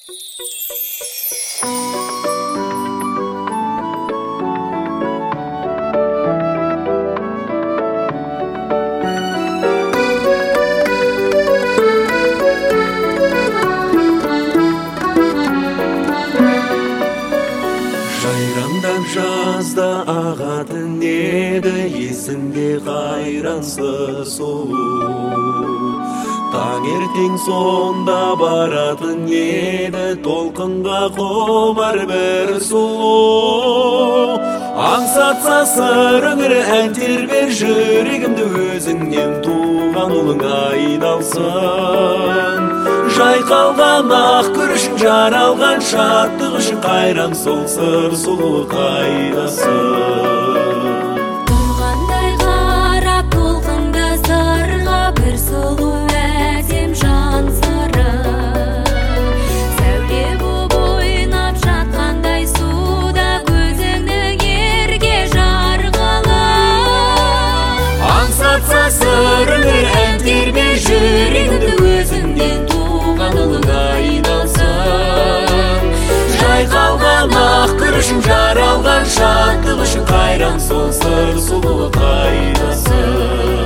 Жайраңдап жазда ағатын еді, есімде қайрансыз сұлу. Таңертең сонда баратын еді, толқынға құмар бір сұлу. Аңсатса сыр өңір ән тербер жүрегімді, өзіңнен туған ұлың айналсын. Жайқалған ақ күрішің, жаралған шаттық үшін, қайран сол сыр сұлу қайдасың? Тұрғандай қарап толқында сырға, бір сұлу әдем жан сыры. Сәуле боп ойнап жатқандай суда, көзіңнің ерге жарғылы. Аңсатса сыр өңір ән тербер жүрегімді, өзіңнен туған ұлың айналсын. Жайқалған ақ күрішің, жаралған шаттық үшін, қайран сол сыр сұлу қайдасың?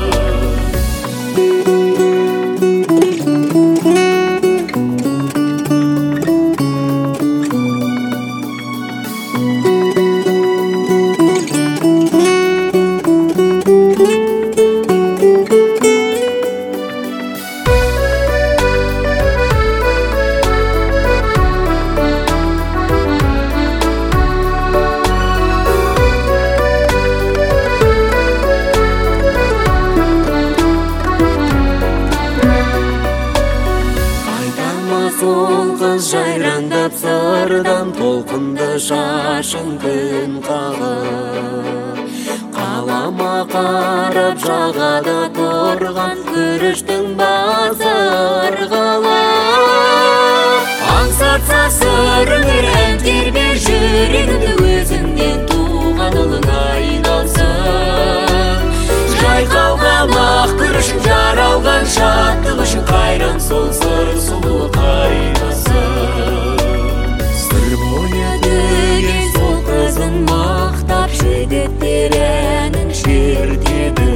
Сол қыз жайраңдап сырдан, толқынды шашын күн қағып. Қалама қарап жағада тұрған күріштің басы ырғалып. Аңсатса сыр өңір ән тербер жүрегімді, өзіңнен туған ұлың айналсын. Жайқалған ақ күрішің, жаралған шаттық үшін, қайран сол сыр сұлу қайдасың? Сыр бойы төгген сол қызын мақтап, жігіттер әнін шертеді.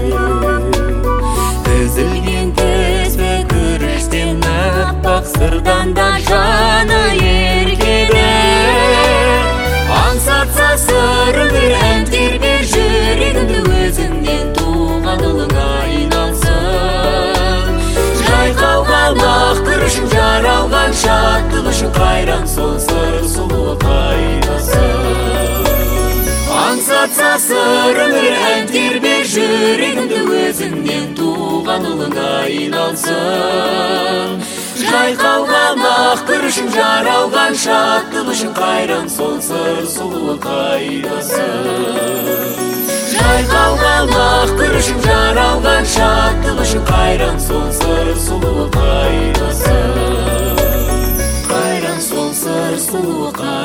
Тізілген тізбе күріштен аппақ, сырдан да жаны еркеді. Аңсатса сыр өңір ән тербер жүрегімді, өзіңнен туған ұлың айналсын. Жайқалған ақ күрішің, жаралған шаттық үшін, қайран сол сыр сұлу қайдасың? Аңсатса сыр өңір ән тербер жүрегімді, өзіңнен туған ұлың айналсын. Жайқалған ақ күрішің, жаралған шаттық үшін, қайран сол сыр сұлу қайдасың? Жайқалған ақ күрішің, жаралған шаттық үшін, қайран сол сыр сұлу қайдасың? Қайран сол сыр сұлу қайдасың?